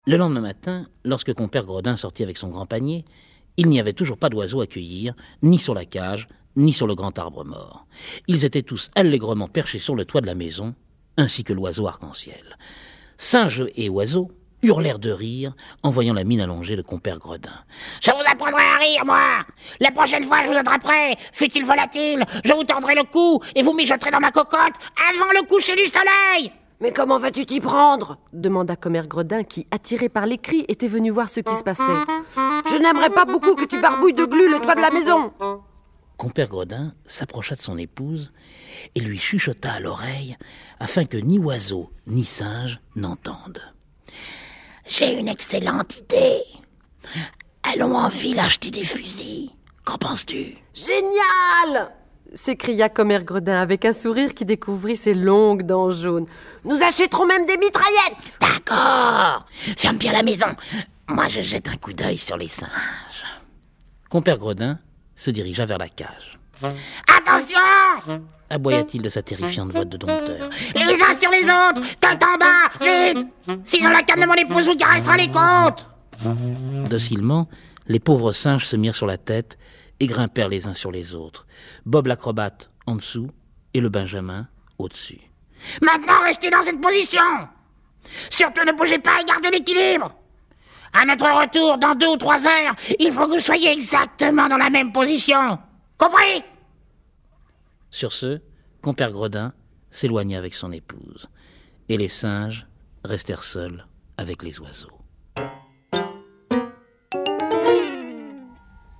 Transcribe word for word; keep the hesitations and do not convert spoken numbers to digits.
Le lendemain matin, lorsque compère Gredin sortit avec son grand panier, il n'y avait toujours pas d'oiseaux à cueillir, ni sur la cage, ni sur le grand arbre mort. Ils étaient tous allègrement perchés sur le toit de la maison, ainsi que l'oiseau arc-en-ciel. Singes et oiseaux hurlèrent de rire en voyant la mine allongée de compère Gredin. « Je vous apprendrai à rire, moi! La prochaine fois, je vous attraperai, fût-il volatile, je vous tordrai le cou et vous mijoterez dans ma cocotte avant le coucher du soleil !» « Mais comment vas-tu t'y prendre ?» demanda commère Gredin qui, attiré par les cris, était venu voir ce qui se passait. « Je n'aimerais pas beaucoup que tu barbouilles de glu le toit de la maison !» Compère Gredin s'approcha de son épouse et lui chuchota à l'oreille afin que ni oiseau ni singe n'entendent. « J'ai une excellente idée. Allons en ville acheter des fusils. Qu'en penses-tu ?»« Génial !» s'écria commère Gredin avec un sourire qui découvrit ses longues dents jaunes. « Nous achèterons même des mitraillettes !»« D'accord. Ferme bien la maison. Moi, je jette un coup d'œil sur les singes. » Compère Gredin se dirigea vers la cage. « Attention !» aboya-t-il de sa terrifiante voix de dompteur. « Les uns sur les autres, tête en bas, vite! Sinon la canne de mon épouse vous caressera les côtes !» Docilement, les pauvres singes se mirent sur la tête et grimpèrent les uns sur les autres. Bob l'acrobate en dessous et le Benjamin au-dessus. « Maintenant, restez dans cette position! Surtout ne bougez pas et gardez l'équilibre! À notre retour, dans deux ou trois heures, il faut que vous soyez exactement dans la même position! Compris ?» Sur ce, compère Gredin s'éloigna avec son épouse, et les singes restèrent seuls avec les oiseaux.